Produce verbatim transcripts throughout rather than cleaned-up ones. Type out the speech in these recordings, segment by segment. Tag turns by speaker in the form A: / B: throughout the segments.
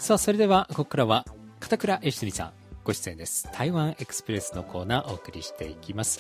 A: さあ、それではここからは片倉義文さんご出演です。台湾エクスプレスのコーナーをお送りしていきます。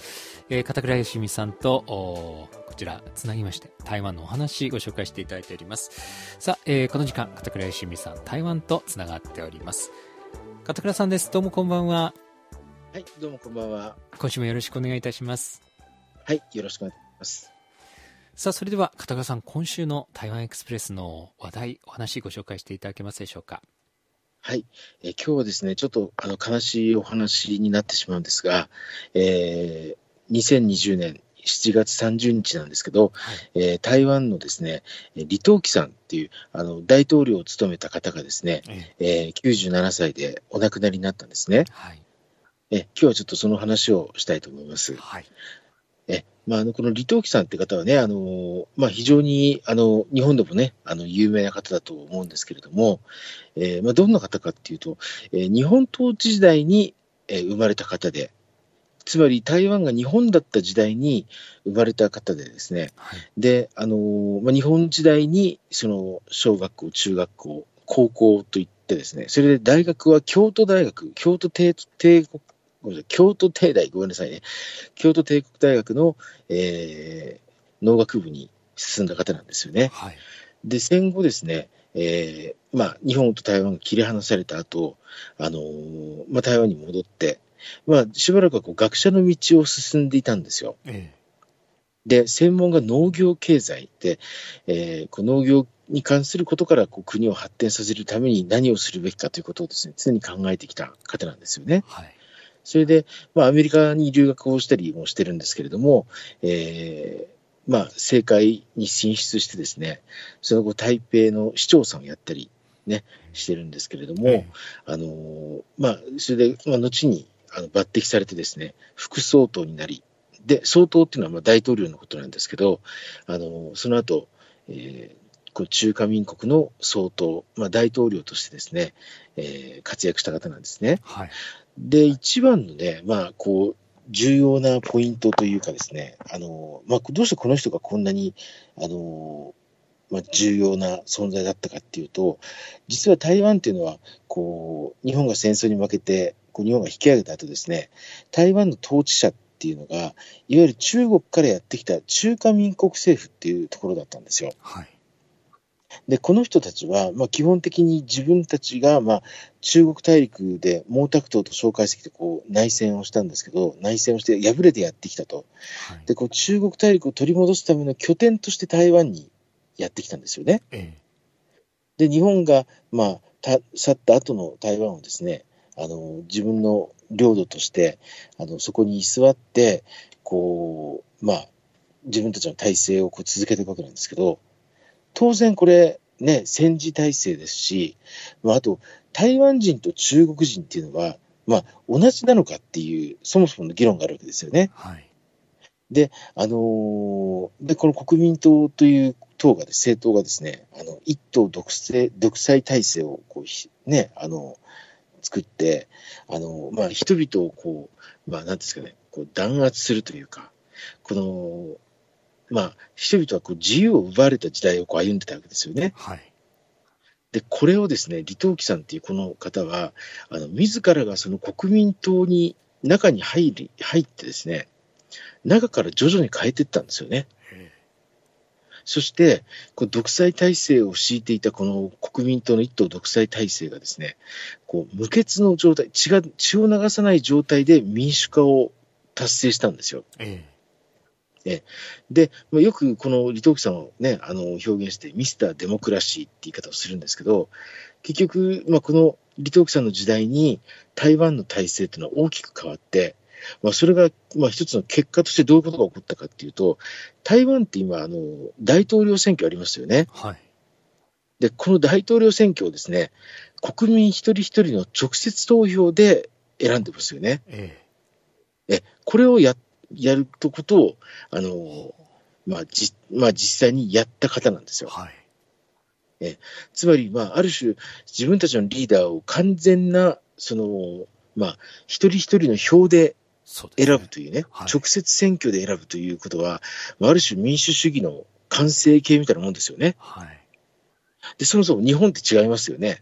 A: えー、片倉義文さんとこちらつなぎまして台湾のお話ご紹介していただいております。さあ、えー、この時間片倉義文さん台湾とつながっております。片倉さんです。どうもこんばんは。
B: はい、どうもこんばんは。
A: 今週もよろしくお願いいたします。
B: はい、よろしくお願いします。
A: さあ、それでは片倉さん、今週の台湾エクスプレスの話題お話ご紹介していただけますでしょうか。
B: はい、えー、今日はですね、ちょっとあの悲しいお話になってしまうんですが、えー、にせんにじゅうねんしちがつさんじゅうにちなんですけど、はい、えー、台湾のですね、李登輝さんっていうあの大統領を務めた方がですね、ええー、きゅうじゅうななさいでお亡くなりになったんですね。はい、え今日はちょっとその話をしたいと思います。はい、えまあ、あのこの李登輝さんって方はね、あのまあ、非常にあの日本でもね、あの有名な方だと思うんですけれども、えーまあ、どんな方かっていうと、えー、日本統治時代に、えー、生まれた方で、つまり台湾が日本だった時代に生まれた方でですね、はい、で、あのーまあ、日本時代にその小学校、中学校、高校といってですね、それで大学は京都大学、京都帝帝国ごめんなさい、京都帝大、ごめんなさいね。京都帝国大学の、えー、農学部に進んだ方なんですよね。はい、で、戦後ですね、えー、まあ、日本と台湾が切り離された後、あのー、まあ、台湾に戻って、まあ、しばらくはこう学者の道を進んでいたんですよ。えー、で、専門が農業経済で、えー、こう農業に関することからこう国を発展させるために何をするべきかということをですね、常に考えてきた方なんですよね。はい、それで、まあ、アメリカに留学をしたりもしてるんですけれども、えー、まあ、政界に進出してですね、その後台北の市長さんをやったりね、してるんですけれども、うん、あの、まあ、それで、まあ、後にあの抜擢されてですね、副総統になり、で、総統っていうのはまあ大統領のことなんですけど、あの、その後、えー、こう中華民国の総統、まあ、大統領としてですね、えー、活躍した方なんですね。はい、で、一番のね、まあ、こう、重要なポイントというかですね、あの、まあ、どうしてこの人がこんなに、あの、まあ、重要な存在だったかっていうと、実は台湾っていうのは、こう、日本が戦争に負けて、こう日本が引き上げた後ですね、台湾の統治者っていうのが、いわゆる中国からやってきた中華民国政府っていうところだったんですよ。はい。で、この人たちは、まあ、基本的に自分たちが、まあ、中国大陸で毛沢東と蒋介石でこう内戦をしたんですけど、内戦をして敗れてやってきたと。はい、で、こう中国大陸を取り戻すための拠点として台湾にやってきたんですよね。ええ、で、日本が、まあ、た去った後の台湾をですね、あの、自分の領土として、あの、そこに居座って、こう、まあ、自分たちの体制をこう続けていくわけなんですけど、当然これね、戦時体制ですし、まあ、あと台湾人と中国人っていうのは、まあ、同じなのかっていうそもそもの議論があるわけですよね。はい、で、あのー、でこの国民党という党が、政党がですね、あの一党独裁独裁体制をこうね、あの作って、あのまあ、人々をこう、まあ、なんですかね、こう弾圧するというか、このまあ、人々はこう自由を奪われた時代をこう歩んでたわけですよね。はい、で、これをですね、李登輝さんっていうこの方は、あの自らがその国民党に中に入り入ってですね、中から徐々に変えていったんですよね。そして、こう独裁体制を敷いていたこの国民党の一党独裁体制がですね、こう無血の状態、血が、血を流さない状態で民主化を達成したんですよ。えええで、よくこの李登輝さんを、ね、あの表現してミスターデモクラシーって言い方をするんですけど、結局、まあ、この李登輝さんの時代に台湾の体制というのは大きく変わって、まあ、それが、まあ、一つの結果としてどういうことが起こったかっていうと、台湾って今あの大統領選挙ありますよね。はい、でこの大統領選挙をですね、国民一人一人の直接投票で選んでますよね。ええ、えこれをやってやるとことを、あの、まあ、じ、まあ、実際にやった方なんですよ。はい。え、つまり、まあ、ある種、自分たちのリーダーを完全な、その、まあ、一人一人の票で選ぶというね、うねはい、直接選挙で選ぶということは、ある種民主主義の完成形みたいなもんですよね。はい。で、そもそも日本って違いますよね。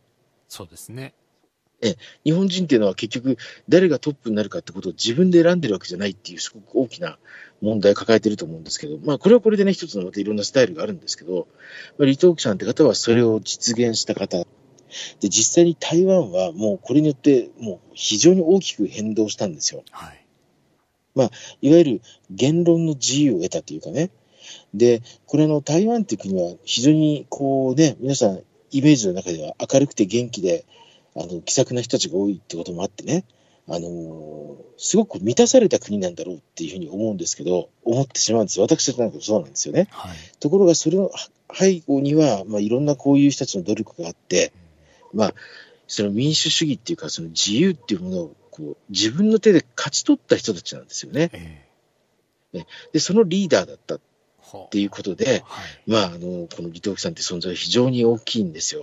A: そうですね。
B: え日本人っていうのは結局誰がトップになるかってことを自分で選んでるわけじゃないっていうすごく大きな問題を抱えていると思うんですけど、まあこれはこれでね、一つのまたいろんなスタイルがあるんですけど、まあ、李登輝さんって方はそれを実現した方で、実際に台湾はもうこれによってもう非常に大きく変動したんですよ。
A: はい。
B: まあいわゆる言論の自由を得たというかね。で、これの台湾っていう国は非常にこうね、皆さんイメージの中では明るくて元気で、あの、気さくな人たちが多いってこともあってね、あのーすごく満たされた国なんだろうっていうふうに思うんですけど、思ってしまうんです。私たちなんかもそうなんですよね。
A: はい。
B: ところがそれの背後には、まあ、いろんなこういう人たちの努力があって、まあ、その民主主義っていうか、その自由っていうものをこう自分の手で勝ち取った人たちなんですよね。
A: え
B: ねで、そのリーダーだったっ
A: ほう。
B: ていうことで、
A: はい。
B: まあ、あの、この李登輝さんって存在は非常に大きいんですよ。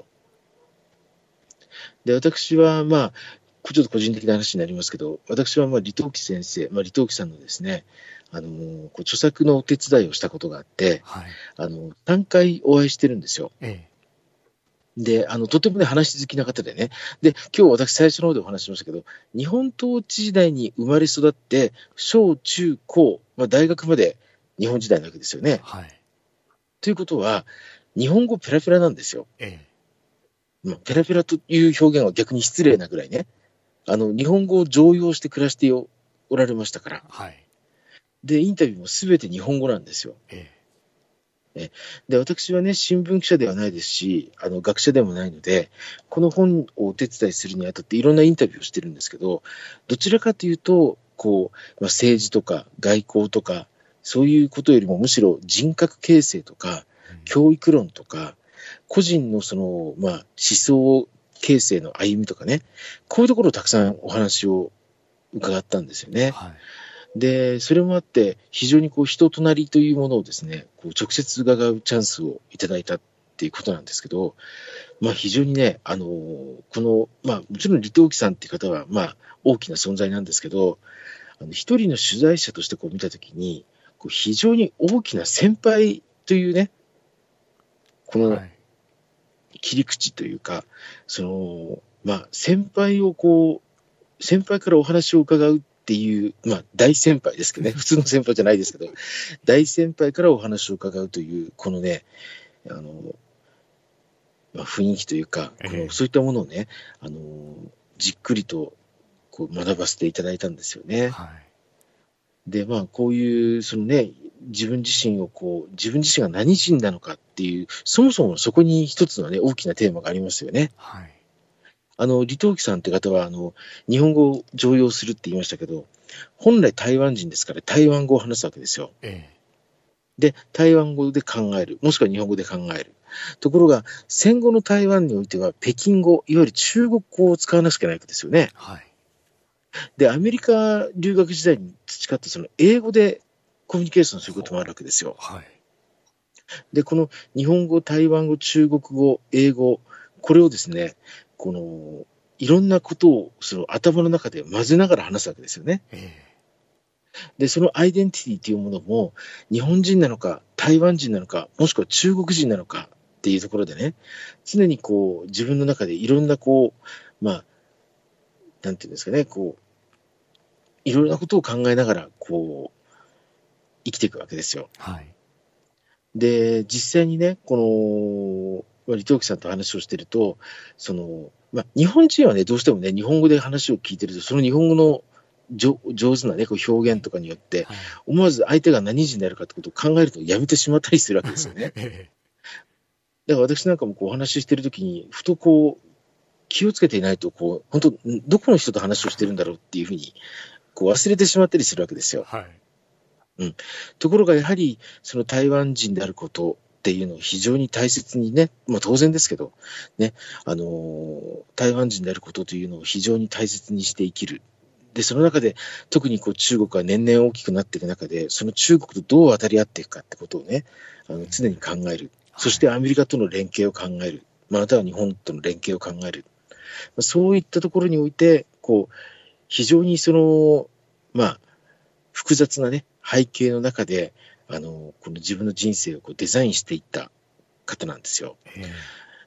B: で、私は、まあ、ちょっと個人的な話になりますけど、私は、まあ、李登輝先生、まあ、李登輝さんのですね、あの、こう著作のお手伝いをしたことがあって、
A: はい。
B: あの、さんかいお会いしてるんですよ。
A: ええ。
B: で、あの、とてもね、話好きな方でね。で、今日私最初の方でお話ししましたけど、日本統治時代に生まれ育って、小中高、まあ、大学まで日本時代なわけですよね。
A: はい。
B: ということは、日本語ペラペラなんですよ。
A: ええ。
B: まあペラペラという表現は逆に失礼なぐらいね。あの、日本語を常用して暮らしておられましたから。
A: はい。
B: で、インタビューもすべて日本語なんですよ。
A: ええ。
B: で、私はね、新聞記者ではないですし、あの、学者でもないので、この本をお手伝いするにあたっていろんなインタビューをしてるんですけど、どちらかというと、こう、まあ、政治とか外交とか、そういうことよりもむしろ人格形成とか、教育論とか、個人のその、まあ、思想形成の歩みとかね、こういうところをたくさんお話を伺ったんですよね。
A: はい。
B: で、それもあって、非常にこう人となりというものをですね、こう直接伺うチャンスをいただいたっていうことなんですけど、まあ非常にね、あの、この、まあもちろん李登輝さんっていう方は、まあ大きな存在なんですけど、あの一人の取材者としてこう見たときに、こう非常に大きな先輩というね、この
A: はい。
B: 切り口というか、その、まあ先輩をこう、先輩からお話を伺うっていう、まあ、大先輩ですけどね、普通の先輩じゃないですけど、大先輩からお話を伺うという、このね、あの、まあ、雰囲気というか、この
A: ええ。
B: そういったものをね、あの、じっくりとこう学ばせていただいたんですよね。
A: はい。
B: で、まあ、こういう、そのね、自分自身をこう、自分自身が何人なのかっていう、そもそもそこに一つのね、大きなテーマがありますよね。
A: はい。
B: あの、李登輝さんって方は、あの、日本語を常用するって言いましたけど、本来台湾人ですから台湾語を話すわけですよ。
A: ええ。
B: で、台湾語で考える。もしくは日本語で考える。ところが、戦後の台湾においては、北京語、いわゆる中国語を使わなきゃいけないわけですよね。
A: はい。
B: で、アメリカ留学時代に培ったその英語でコミュニケーションすることもあるわけですよ。
A: はい。
B: で、この日本語、台湾語、中国語、英語、これをですね、この、いろんなことをその頭の中で混ぜながら話すわけですよね。
A: ええ。
B: で、そのアイデンティティというものも、日本人なのか、台湾人なのか、もしくは中国人なのかっていうところでね、常にこう、自分の中でいろんなこう、まあ、なんていうんですかね、こう、いろんなことを考えながら、こう、生きていくわけですよ。
A: はい。
B: で、実際にね、この、まあ、李登輝さんと話をしてると、その、まあ、日本人はね、どうしてもね、日本語で話を聞いてると、その日本語の上上手なね、こう表現とかによって、
A: はい。
B: 思わず相手が何人になるかってことを考えるとやめてしまったりするわけですよね。
A: ええ。
B: だから私なんかもこうお話ししてるときに、ふとこう、気をつけていないと、こう、本当どこの人と話をしてるんだろうっていうふうに、こう忘れてしまったりするわけですよ。
A: はい。
B: うん。ところがやはり、その台湾人であることっていうのを非常に大切にね、まあ当然ですけど、ね、あのー台湾人であることというのを非常に大切にして生きる。で、その中で、特にこう中国は年々大きくなっていく中で、その中国とどう渡り合っていくかってことをね、あの常に考える。そしてアメリカとの連携を考える。または日本との連携を考える。そういったところにおいて、こう、非常にその、まあ、複雑なね、背景の中で、あの、この自分の人生をこうデザインしていった方なんですよ。
A: ええ。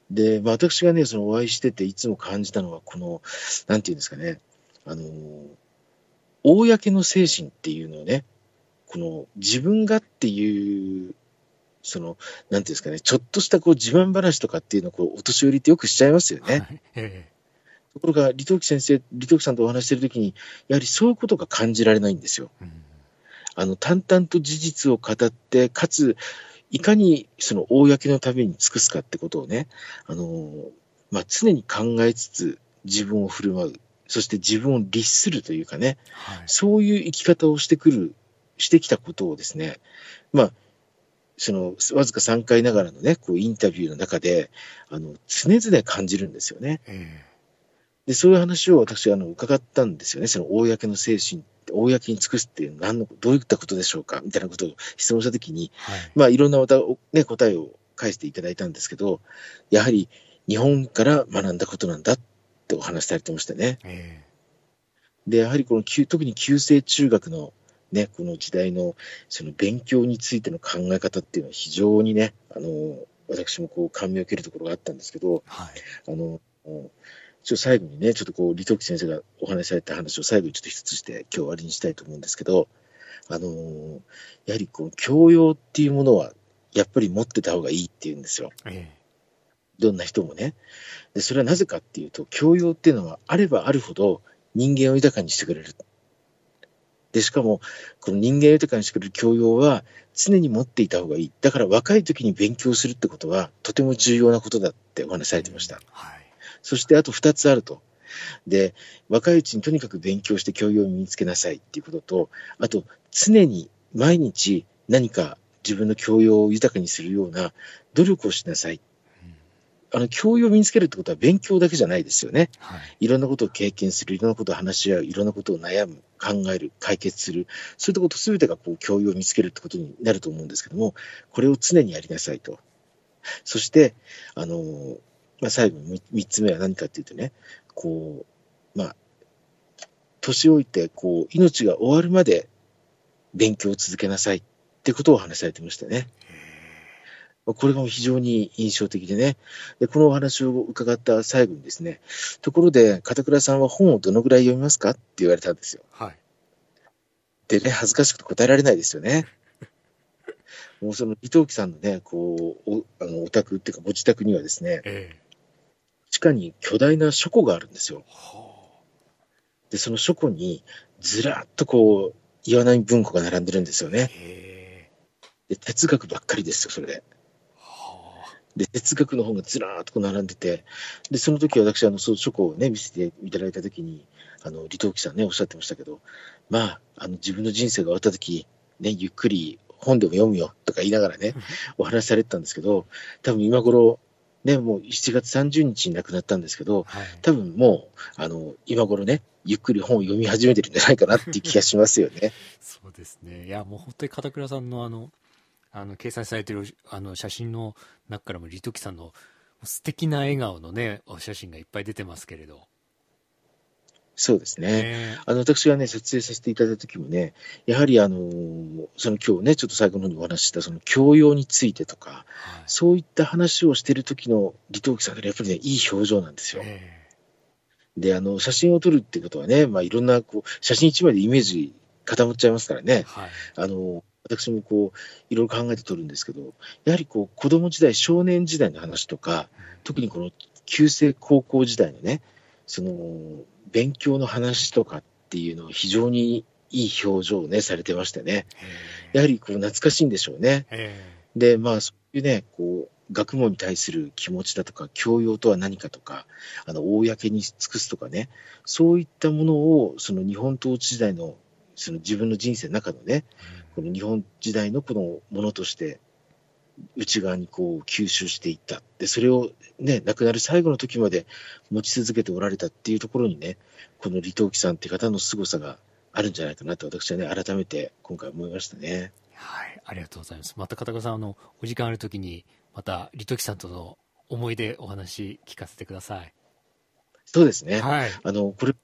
B: で、まあ、私がね、そのお会いしてていつも感じたのは、この、なんていうんですかね、あの、公の精神っていうのをね、この自分がっていう、その、なんていうんですかね、ちょっとしたこう自慢話とかっていうのをこうお年寄りってよくしちゃいますよね。
A: はい。え
B: ところが、李登輝先生、李登輝さんとお話ししてるときに、やはりそういうことが感じられないんですよ。
A: えうん
B: あの、淡々と事実を語って、かつ、いかにその公のために尽くすかってことをね、あの、まあ、常に考えつつ自分を振る舞う。そして自分を律するというかね、
A: はい。
B: そういう生き方をしてくる、してきたことをですね、まあ、その、わずかさんかいながらのね、こう、インタビューの中で、あの、常々感じるんですよね。
A: え
B: で、そういう話を私、あの、伺ったんですよね。その、公の精神、公に尽くすっていうのは何の、どういったことでしょうかみたいなことを質問したときに、
A: はい。
B: まあ、いろんなまた、ね、答えを返していただいたんですけど、やはり、日本から学んだことなんだってお話しされてましたね。
A: え
B: で、やはりこの、特に旧制中学のね、この時代の、その勉強についての考え方っていうのは非常にね、あの、私もこう、感銘を受けるところがあったんですけど、
A: はい。
B: あの、ちょっと最後にね、ちょっとこう、李登輝先生がお話しされた話を最後にちょっと一つして今日終わりにしたいと思うんですけど、あの、やはりこの教養っていうものは、やっぱり持ってた方がいいっていうんですよ。
A: え
B: どんな人もね。で、それはなぜかっていうと、教養っていうのはあればあるほど人間を豊かにしてくれる。で、しかも、この人間を豊かにしてくれる教養は常に持っていた方がいい。だから若い時に勉強するってことはとても重要なことだってお話しさ
A: え
B: れてました。
A: はい。
B: そしてあと二つあると。で、若いうちにとにかく勉強して教養を身につけなさいっていうことと、あと常に毎日何か自分の教養を豊かにするような努力をしなさい。
A: うん
B: あの、教養を身につけるってことは勉強だけじゃないですよね。
A: はい。
B: いろんなことを経験する、いろんなことを話し合う、いろんなことを悩む、考える、解決する。そういったことすべてがこう教養を見つけるってことになると思うんですけども、これを常にやりなさいと。そして、あの、まあ、最後に三つ目は何かっていうとね、こう、まあ、年老いて、こう、命が終わるまで勉強を続けなさいってことをお話しされてましたね。これが非常に印象的でね。で、このお話を伺った最後にですね、ところで、片倉さんは本をどのぐらい読みますかって言われたんですよ。
A: はい。
B: でね、恥ずかしくて答えられないですよね。もうその、伊藤木さんのね、こう、お、あの、お宅っていうか、ご自宅にはですね、
A: ええ
B: 地下に巨大な書庫があるんですよ。
A: は
B: で、その書庫に、ずらっとこう、岩波文庫が並んでるんですよ
A: あ。
B: ね。
A: ええ
B: で、哲学ばっかりですよ、それで。
A: はあ。
B: で、哲学の本がずらーっとこう並んでて、で、その時私、あの、その書庫をね、見せていただいた時に、あの、李登輝さんね、おっしゃってましたけど、まあ、あの、自分の人生が終わった時、ね、ゆっくり本でも読むよとか言いながらね、お話しされてたんですけど、多分今頃、ね、もうしちがつさんじゅうにちに亡くなったんですけど、
A: はい。
B: 多分もう、あの、今頃ね、ゆっくり本を読み始めてるんじゃないかなっていう気がしますよね。
A: そうですね。いや、もう本当に片倉さんのあの、あの、掲載されてるあの写真の中からも李登輝さんの素敵な笑顔のね、お写真がいっぱい出てますけれど。
B: そうですね。
A: ね
B: あの、私がね、撮影させていただいた時もね、やはりあの、その今日ね、ちょっと最後の方にお話ししたその教養についてとか、
A: はい。
B: そういった話をしている時の李登輝さんがやっぱりね、いい表情なんですよ。
A: え
B: で、あの、写真を撮るってことはね、まあいろんな、こう、写真一枚でイメージ固まっちゃいますから
A: え
B: ね。
A: はい。
B: あの、私もこう、いろいろ考えて撮るんですけど、やはりこう、子供時代、少年時代の話とか、特にこの旧制高校時代のね、その、勉強の話とかっていうのを非常にいい表情をね、されてましてね。やはりこう、懐かしいんでしょうね。
A: ええ
B: で、まあ、そういうね、こう、学問に対する気持ちだとか、教養とは何かとか、あの、公に尽くすとかね、そういったものを、その日本統治時代の、その自分の人生の中のね、この日本時代のこのものとして、内側にこう吸収していった。で、それをね、亡くなる最後の時まで持ち続けておられたっていうところにね、この李登輝さんって方の凄さがあるんじゃないかなと私はね、改めて今回思いましたね。
A: はい。ありがとうございます。また片倉さん、あの、お時間あるときに、また李登輝さんとの思い出お話聞かせてください。
B: そうですね。
A: はい。
B: あの、これ、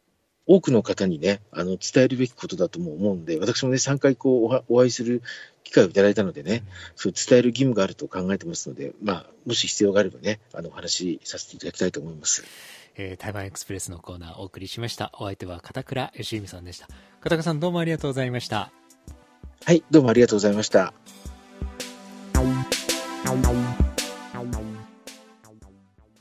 B: 多くの方にね、あの、伝えるべきことだとも思うんで、私もね、さんかいこうおは、お会いする機会をいただいたのでね、そう伝える義務があると考えてますので、まあ、もし必要があればね、あの、お話しさせていただきたいと思います。
A: えー、台湾エクスプレスのコーナーをお送りしました。お相手は片倉義文さんでした。片倉さん、どうもありがとうございました。
B: はい、どうもありがとうございました。